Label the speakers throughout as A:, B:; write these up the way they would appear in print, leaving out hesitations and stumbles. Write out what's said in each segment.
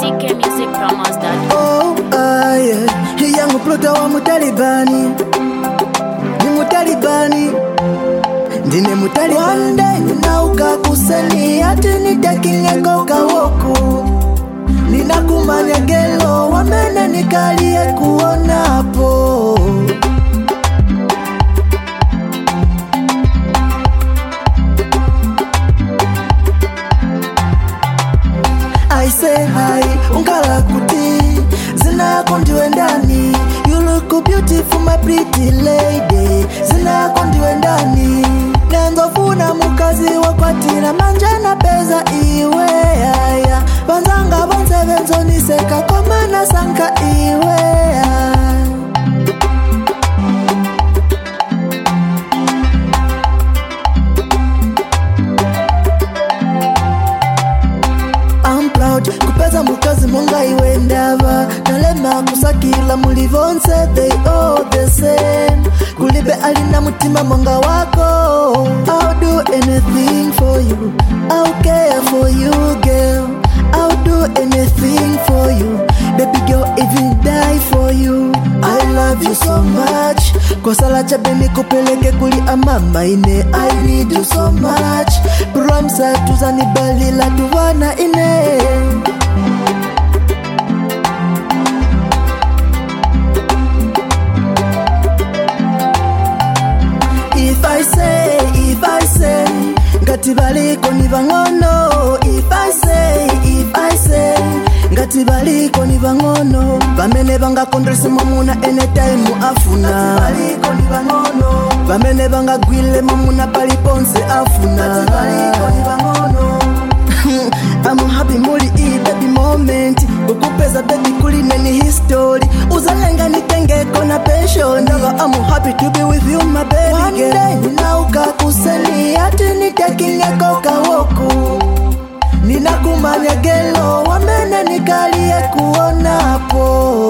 A: ckmusicpromos.com.
B: Oh, yeah. Hii yangu pluto wa mutalibani. Ni mutalibani. Ndine mutalibani. One day ninauka kuseni ati nitakingeko kawoku. Ninakumanya gelo wamene nikalie kuonapo. I say hi, ungala kuti zina yako ndiwe ndani. You look beautiful my pretty lady. Zina yako ndiwe ndani. Nenzofuna mukazi wakwatira manja na peza iwe ya. Banzanga bonse benzo niseka komana sanka iwe ya. Kupeza mukazi monga iwe ndava. Nalema kusakila mulivonse they all the same. Kulibe alina mutima monga wako. I'll do anything for you. I'll care for you girl. I'll do anything for you. Baby girl even die for you. I love you so much. Kwa sala chabe nikupeleke kuli amama ine. I need you so much. Pramsa tuzani balila tuwana ine. If I say ngati baliko ni bangono. If I say ngati baliko ni bangono. Bamene banga kondresi mamuna anytime afuna. Ngati baliko ni bangono. Bamene banga gwile mamuna paliponse afuna. Ngati baliko ni bangono. I'm happy muli I baby moment. Kukupeza baby kuli neni history. Uzalenga nitenge kona pension. Never I'm happy to be with you my baby girl. One day ninauka kuseli ati nitakingeko kawoku. Ninakumanya gelo wamene nikalie kuonapo.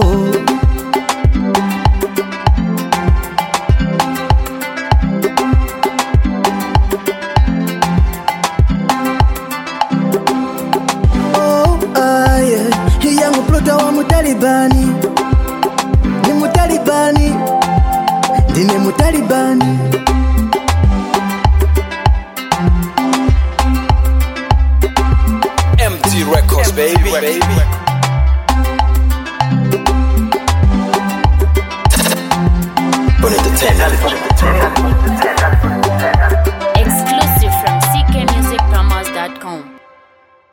B: Mutalibani, ni mutalibani, ndine mutalibani.
C: MT Records, baby. Put it to 10.